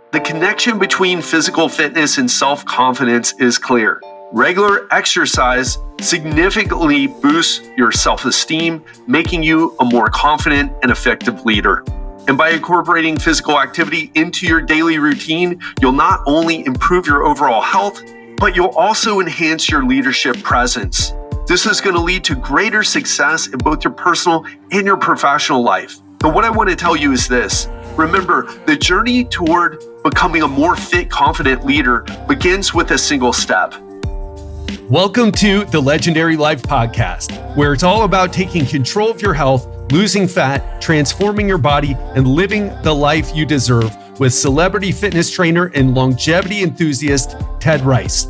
The connection between physical fitness and self-confidence is clear. Regular exercise significantly boosts your self-esteem, making you a more confident and effective leader. And by incorporating physical activity into your daily routine, you'll not only improve your overall health, but you'll also enhance your leadership presence. This is going to lead to greater success in both your personal and your professional life. But what I want to tell you is this. Remember, the journey toward becoming a more fit, confident leader begins with a single step. Welcome to the Legendary Life Podcast, where it's all about taking control of your health, losing fat, transforming your body, and living the life you deserve with celebrity fitness trainer and longevity enthusiast, Ted Ryce.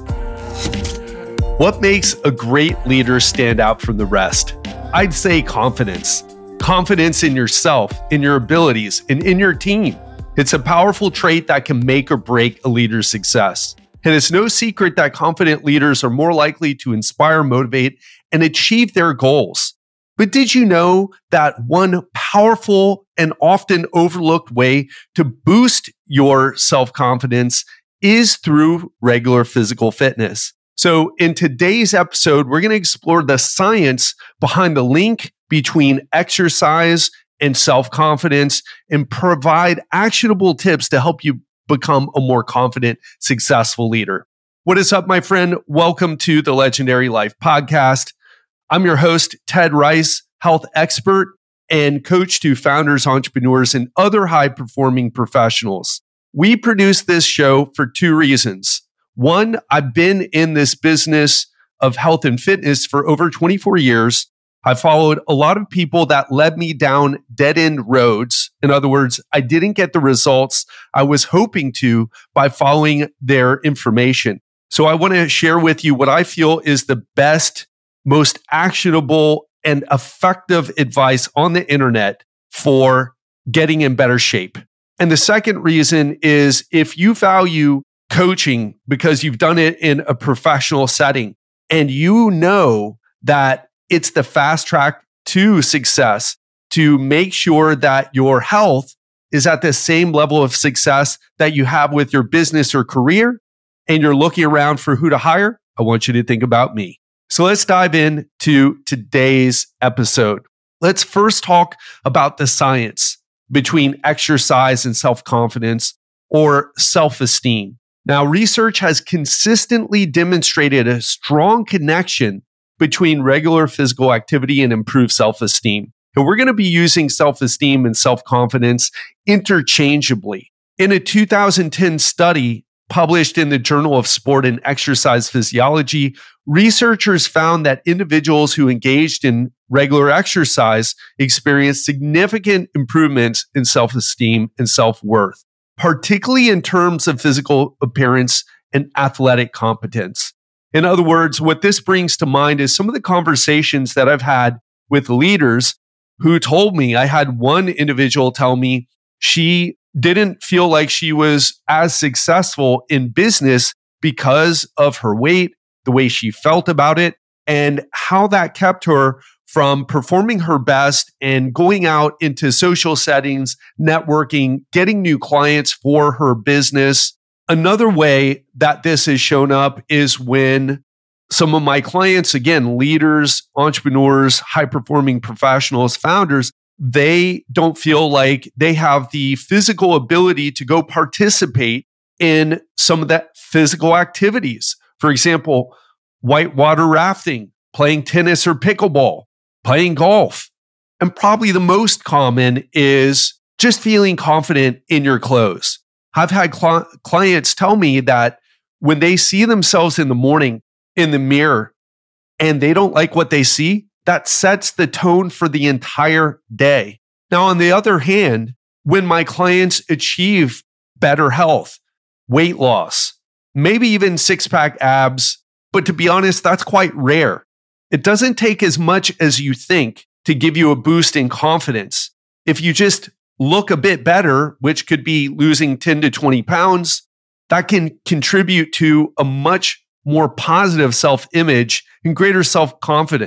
What makes a great leader stand out from the rest? I'd say confidence. Confidence in yourself, in your abilities, and in your team. It's a powerful trait that can make or break a leader's success. And it's no secret that confident leaders are more likely to inspire, motivate, and achieve their goals. But did you know that one powerful and often overlooked way to boost your self-confidence is through regular physical fitness? So in today's episode, we're going to explore the science behind the link between exercise and self-confidence and provide actionable tips to help you become a more confident, successful leader. What is up, my friend? Welcome to the Legendary Life Podcast. I'm your host, Ted Ryce, health expert and coach to founders, entrepreneurs, and other high-performing professionals. We produce this show for two reasons. One, I've been in this business of health and fitness for over 24 years. I followed a lot of people that led me down dead-end roads. In other words, I didn't get the results I was hoping to by following their information. So I want to share with you what I feel is the best, most actionable, and effective advice on the internet for getting in better shape. And the second reason is if you value coaching because you've done it in a professional setting and you know that it's the fast track to success to make sure that your health is at the same level of success that you have with your business or career, and you're looking around for who to hire, I want you to think about me. So let's dive into today's episode. Let's first talk about the science between exercise and self-confidence or self-esteem. Now, research has consistently demonstrated a strong connection between regular physical activity and improved self-esteem. And we're going to be using self-esteem and self-confidence interchangeably. In a 2010 study published in the Journal of Sport and Exercise Physiology, researchers found that individuals who engaged in regular exercise experienced significant improvements in self-esteem and self-worth, particularly in terms of physical appearance and athletic competence. In other words, what this brings to mind is some of the conversations that I've had with leaders who told me, I had one individual tell me she didn't feel like she was as successful in business because of her weight, the way she felt about it, and how that kept her from performing her best and going out into social settings, networking, getting new clients for her business. Another way that this has shown up is when some of my clients, again, leaders, entrepreneurs, high-performing professionals, founders, they don't feel like they have the physical ability to go participate in some of that physical activities. For example, whitewater rafting, playing tennis or pickleball, playing golf. And probably the most common is just feeling confident in your clothes. I've had clients tell me that when they see themselves in the morning in the mirror and they don't like what they see, that sets the tone for the entire day. Now, on the other hand, when my clients achieve better health, weight loss, maybe even six-pack abs, but to be honest, that's quite rare. It doesn't take as much as you think to give you a boost in confidence. If you just look a bit better, which could be losing 10 to 20 pounds, that can contribute to a much more positive self-image and greater self-confidence.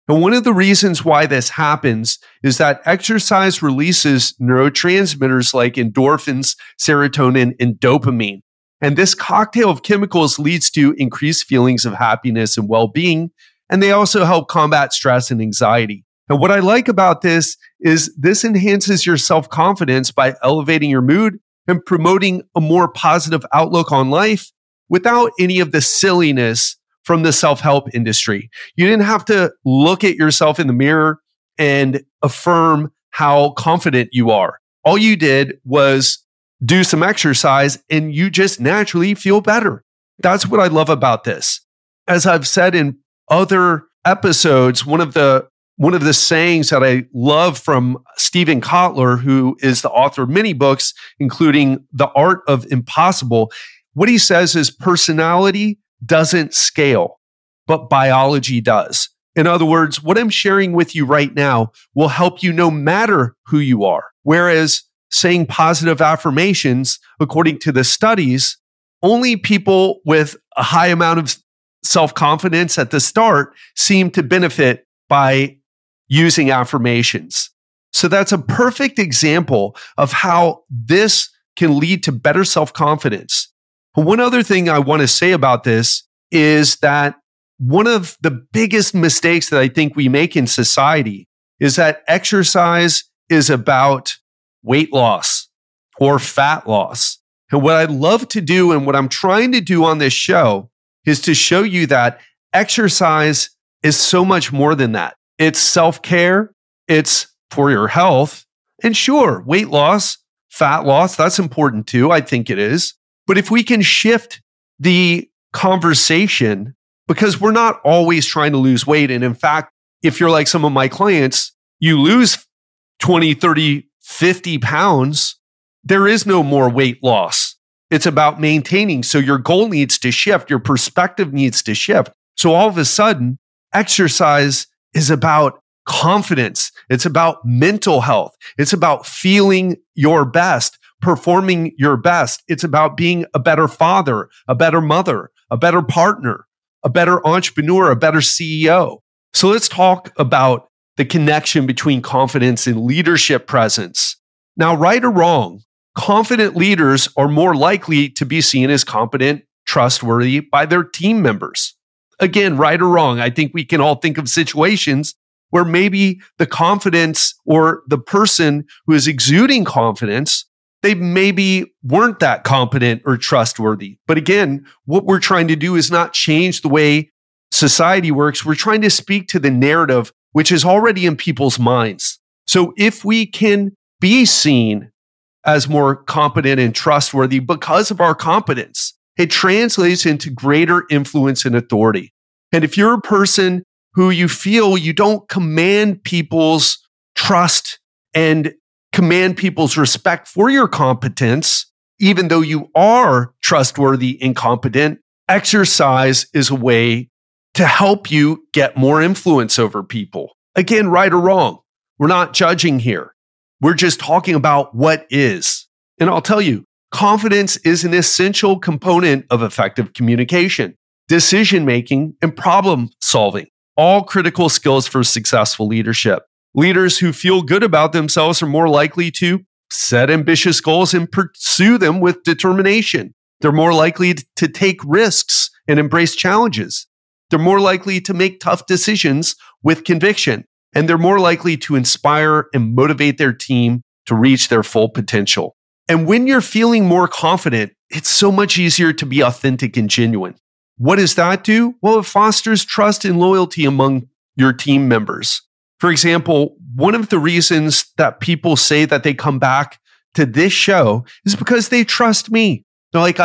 And one of the reasons why this happens is that exercise releases neurotransmitters like endorphins, serotonin, and dopamine. And this cocktail of chemicals leads to increased feelings of happiness and well-being, and they also help combat stress and anxiety. And what I like about this is this enhances your self-confidence by elevating your mood and promoting a more positive outlook on life without any of the silliness from the self-help industry. You didn't have to look at yourself in the mirror and affirm how confident you are. All you did was do some exercise and you just naturally feel better. That's what I love about this. As I've said in other episodes, one of the sayings that I love from Steven Kotler, who is the author of many books, including The Art of Impossible, what he says is personality doesn't scale, but biology does. In other words, what I'm sharing with you right now will help you no matter who you are. Whereas saying positive affirmations, according to the studies, only people with a high amount of self-confidence at the start seem to benefit by using affirmations. So that's a perfect example of how this can lead to better self-confidence. One other thing I want to say about this is that one of the biggest mistakes that I think we make in society is that exercise is about weight loss or fat loss. And what I'd love to do and what I'm trying to do on this show is to show you that exercise is so much more than that. It's self-care, it's for your health, and sure, weight loss, fat loss, that's important too. I think it is. But if we can shift the conversation, because we're not always trying to lose weight. And in fact, if you're like some of my clients, you lose 20, 30, 50 pounds, there is no more weight loss. It's about maintaining. So your goal needs to shift. Your perspective needs to shift. So all of a sudden, exercise is about confidence. It's about mental health. It's about feeling your best, performing your best. It's about being a better father, a better mother, a better partner, a better entrepreneur, a better CEO. So let's talk about the connection between confidence and leadership presence. Now, right or wrong, confident leaders are more likely to be seen as competent, trustworthy by their team members. Again, right or wrong, I think we can all think of situations where maybe the confidence or the person who is exuding confidence, they maybe weren't that competent or trustworthy. But again, what we're trying to do is not change the way society works. We're trying to speak to the narrative, which is already in people's minds. So if we can be seen as more competent and trustworthy because of our competence, it translates into greater influence and authority. And if you're a person who you feel you don't command people's trust and command people's respect for your competence, even though you are trustworthy and competent, exercise is a way to help you get more influence over people. Again, right or wrong, we're not judging here. We're just talking about what is. And I'll tell you, confidence is an essential component of effective communication, decision-making, and problem-solving, all critical skills for successful leadership. Leaders who feel good about themselves are more likely to set ambitious goals and pursue them with determination. They're more likely to take risks and embrace challenges. They're more likely to make tough decisions with conviction. And they're more likely to inspire and motivate their team to reach their full potential. And when you're feeling more confident, it's so much easier to be authentic and genuine. What does that do? Well, it fosters trust and loyalty among your team members. For example, one of the reasons that people say that they come back to this show is because they trust me. They're like, I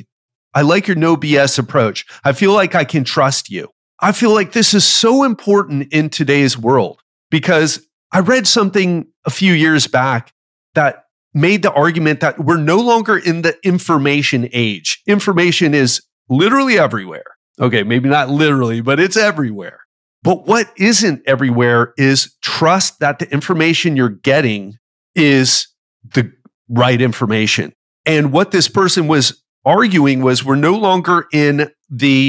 like your no BS approach. I feel like I can trust you. I feel like this is so important in today's world because I read something a few years back that made the argument that we're no longer in the information age. Information is literally everywhere. Okay, maybe not literally, but it's everywhere. But what isn't everywhere is trust that the information you're getting is the right information. And what this person was arguing was we're no longer in the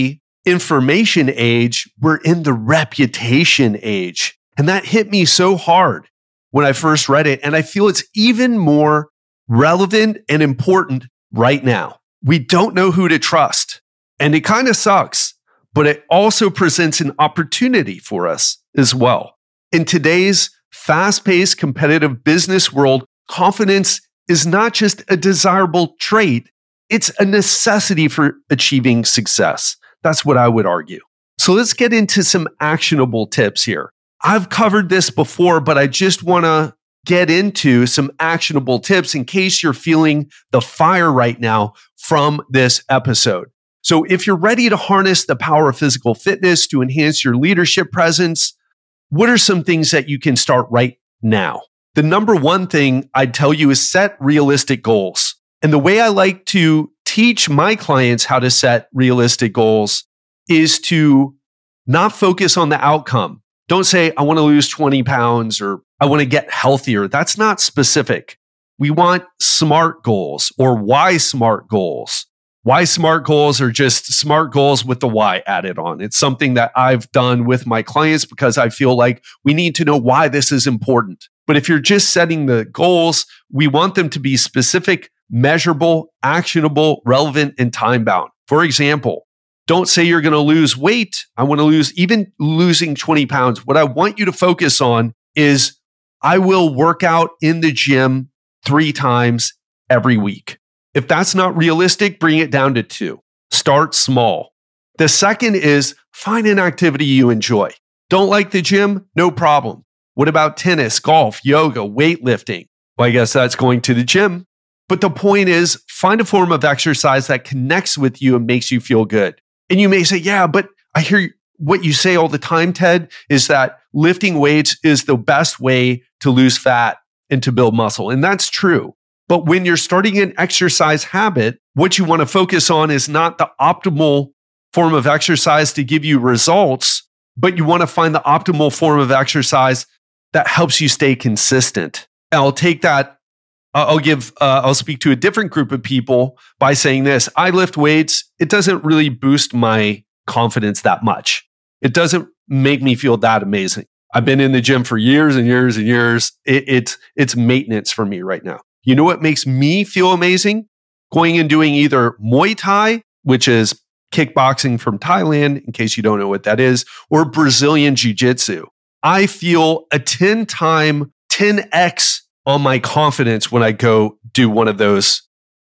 information age, we're in the reputation age. And that hit me so hard when I first read it. And I feel it's even more relevant and important right now. We don't know who to trust. And it kind of sucks, but it also presents an opportunity for us as well. In today's fast-paced, competitive business world, confidence is not just a desirable trait, it's a necessity for achieving success. That's what I would argue. So let's get into some actionable tips here. I've covered this before, but I just want to get into some actionable tips in case you're feeling the fire right now from this episode. So if you're ready to harness the power of physical fitness to enhance your leadership presence, what are some things that you can start right now? The number one thing I'd tell you is set realistic goals. And the way I like to teach my clients how to set realistic goals is to not focus on the outcome. Don't say, I want to lose 20 pounds or I want to get healthier. That's not specific. We want SMART goals or why SMART goals. Why SMART goals are just SMART goals with the why added on. It's something that I've done with my clients because I feel like we need to know why this is important. But if you're just setting the goals, we want them to be specific, measurable, actionable, relevant, and time-bound. For example, don't say you're going to lose weight. I want to lose, even losing 20 pounds. What I want you to focus on is I will work out in the gym 3 times every week. If that's not realistic, bring it down to 2. Start small. The second is find an activity you enjoy. Don't like the gym? No problem. What about tennis, golf, yoga, weightlifting? Well, I guess that's going to the gym. But the point is, find a form of exercise that connects with you and makes you feel good. And you may say, yeah, but I hear what you say all the time, Ted, is that lifting weights is the best way to lose fat and to build muscle. And that's true. But when you're starting an exercise habit, what you want to focus on is not the optimal form of exercise to give you results, but you want to find the optimal form of exercise that helps you stay consistent. And I'll take that. I'll speak to a different group of people by saying this. I lift weights. It doesn't really boost my confidence that much. It doesn't make me feel that amazing. I've been in the gym for years and years and years. It's maintenance for me right now. You know what makes me feel amazing? Going and doing either Muay Thai, which is kickboxing from Thailand, in case you don't know what that is, or Brazilian Jiu-Jitsu. I feel a 10x on my confidence when I go do one of those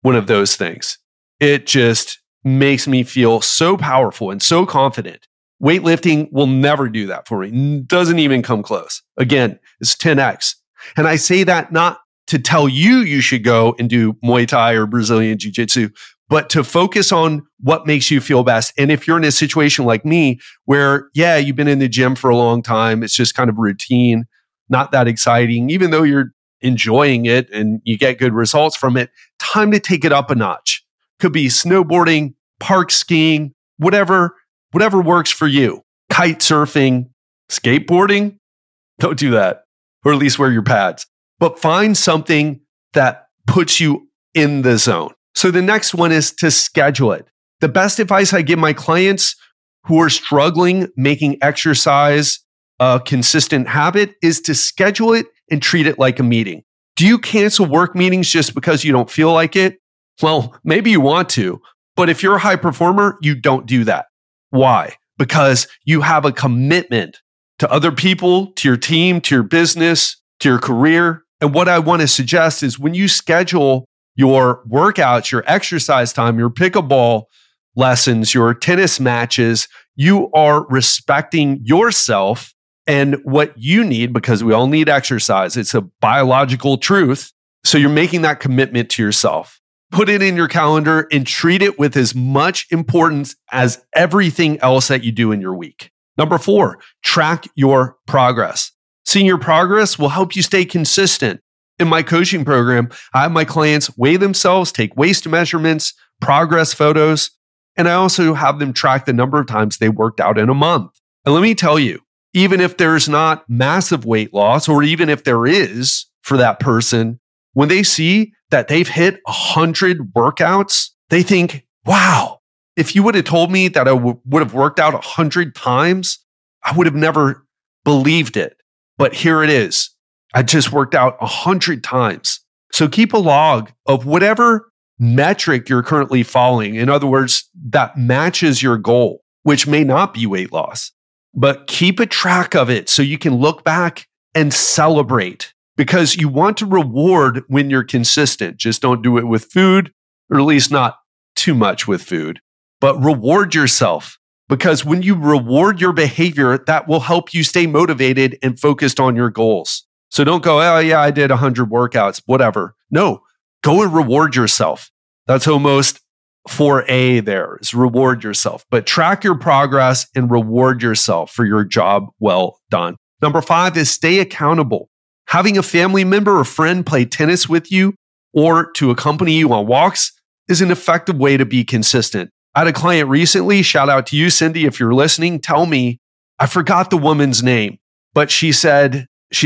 things. It just makes me feel so powerful and so confident. Weightlifting will never do that for me. Doesn't even come close. Again, it's 10x. And I say that not to tell you should go and do Muay Thai or Brazilian Jiu-Jitsu, but to focus on what makes you feel best. And if you're in a situation like me where, yeah, you've been in the gym for a long time, it's just kind of routine, not that exciting, even though you're enjoying it and you get good results from it, time to take it up a notch. Could be snowboarding, park skiing, whatever works for you. Kite surfing, skateboarding, don't do that. Or at least wear your pads. But find something that puts you in the zone. So the next one is to schedule it. The best advice I give my clients who are struggling making exercise a consistent habit is to schedule it and treat it like a meeting. Do you cancel work meetings just because you don't feel like it? Well, maybe you want to, but if you're a high performer, you don't do that. Why? Because you have a commitment to other people, to your team, to your business, to your career. And what I want to suggest is when you schedule your workouts, your exercise time, your pickleball lessons, your tennis matches, you are respecting yourself and what you need, because we all need exercise. It's a biological truth. So you're making that commitment to yourself. Put it in your calendar and treat it with as much importance as everything else that you do in your week. Number 4, track your progress. Seeing your progress will help you stay consistent. In my coaching program, I have my clients weigh themselves, take waist measurements, progress photos, and I also have them track the number of times they worked out in a month. And let me tell you, even if there's not massive weight loss, or even if there is for that person, when they see that they've hit 100 workouts, they think, wow, If you would have told me that I would have worked out 100 times, I would have never believed it. But here it is. I just worked out 100 times. So keep a log of whatever metric you're currently following. In other words, that matches your goal, which may not be weight loss, but keep a track of it so you can look back and celebrate, because you want to reward when you're consistent. Just don't do it with food, or at least not too much with food, but reward yourself, because when you reward your behavior, that will help you stay motivated and focused on your goals. So don't go, oh yeah, I did 100 workouts, whatever. No, go and reward yourself. That's almost 4A there, is reward yourself. But track your progress and reward yourself for your job well done. Number 5 is stay accountable. Having a family member or friend play tennis with you or to accompany you on walks is an effective way to be consistent. I had a client recently, shout out to you, Cindy, if you're listening, tell me, I forgot the woman's name, but she said,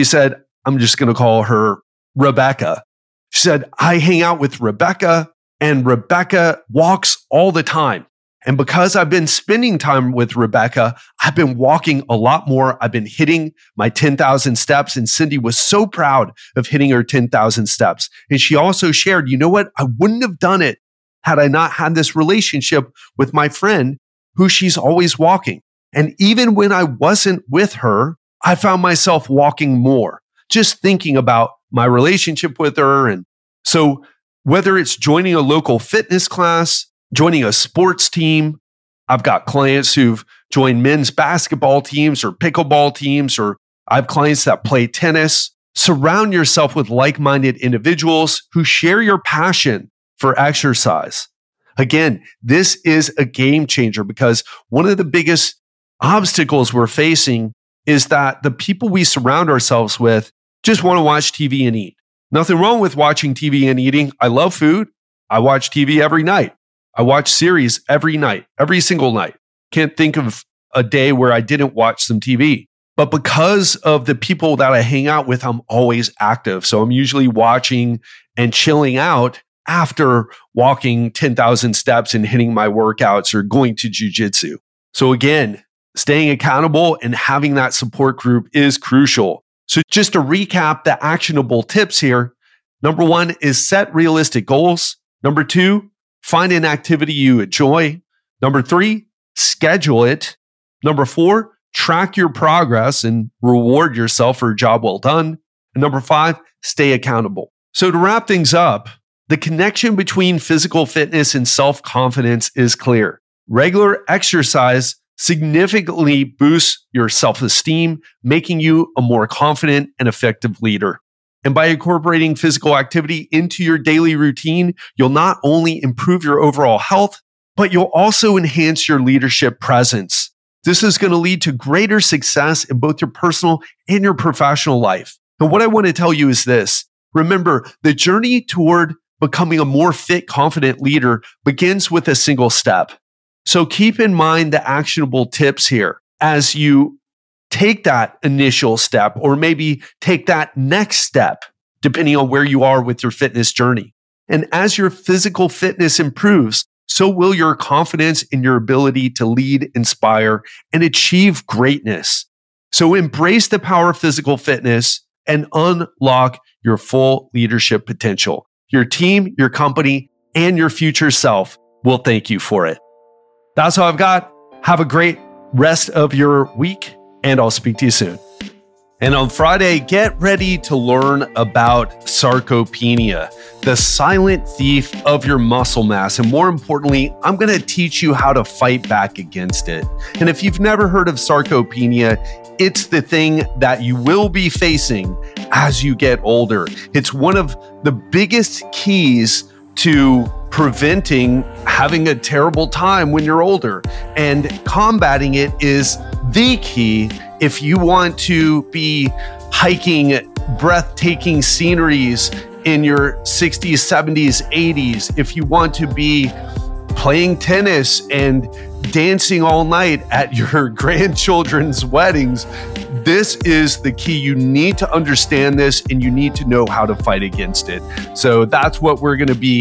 I'm just going to call her Rebecca. She said, I hang out with Rebecca and Rebecca walks all the time. And because I've been spending time with Rebecca, I've been walking a lot more. I've been hitting my 10,000 steps. And Cindy was so proud of hitting her 10,000 steps. And she also shared, you know what? I wouldn't have done it had I not had this relationship with my friend who she's always walking. And even when I wasn't with her, I found myself walking more, just thinking about my relationship with her. And so whether it's joining a local fitness class, joining a sports team, I've got clients who've joined men's basketball teams or pickleball teams, or I have clients that play tennis. Surround yourself with like-minded individuals who share your passion for exercise. Again, this is a game changer, because one of the biggest obstacles we're facing is that the people we surround ourselves with just want to watch TV and eat. Nothing wrong with watching TV and eating. I love food. I watch TV every night. I watch series every night, every single night. Can't think of a day where I didn't watch some TV. But because of the people that I hang out with, I'm always active. So I'm usually watching and chilling out after walking 10,000 steps and hitting my workouts or going to jujitsu. So again, staying accountable and having that support group is crucial. So just to recap the actionable tips here, number 1 is set realistic goals. Number 2, find an activity you enjoy. Number 3, schedule it. Number 4, track your progress and reward yourself for a job well done. And number 5, stay accountable. So to wrap things up, the connection between physical fitness and self-confidence is clear. Regular exercise significantly boosts your self-esteem, making you a more confident and effective leader. And by incorporating physical activity into your daily routine, you'll not only improve your overall health, but you'll also enhance your leadership presence. This is going to lead to greater success in both your personal and your professional life. And what I want to tell you is this. Remember, the journey toward becoming a more fit, confident leader begins with a single step. So keep in mind the actionable tips here as you take that initial step, or maybe take that next step, depending on where you are with your fitness journey. And as your physical fitness improves, so will your confidence in your ability to lead, inspire, and achieve greatness. So embrace the power of physical fitness and unlock your full leadership potential. Your team, your company, and your future self will thank you for it. That's all I've got. Have a great rest of your week, and I'll speak to you soon. And on Friday, get ready to learn about sarcopenia, the silent thief of your muscle mass. And more importantly, I'm going to teach you how to fight back against it. And if you've never heard of sarcopenia, it's the thing that you will be facing as you get older. It's one of the biggest keys to preventing having a terrible time when you're older. And combating it is the key if you want to be hiking breathtaking sceneries in your 60s, 70s, 80s, if you want to be playing tennis and dancing all night at your grandchildren's weddings, this is the key. You need to understand this and you need to know how to fight against it. So that's what we're going to be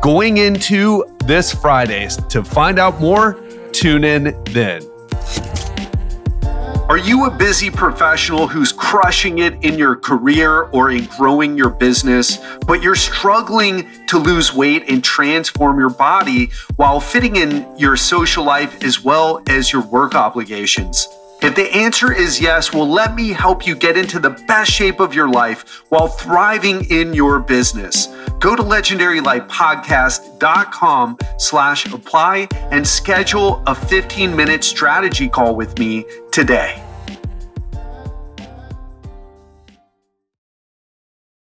going into this Friday. To find out more, tune in then. Are you a busy professional who's crushing it in your career or in growing your business, but you're struggling to lose weight and transform your body while fitting in your social life as well as your work obligations? If the answer is yes, well, let me help you get into the best shape of your life while thriving in your business. Go to legendarylifepodcast.com/apply and schedule a 15-minute strategy call with me today.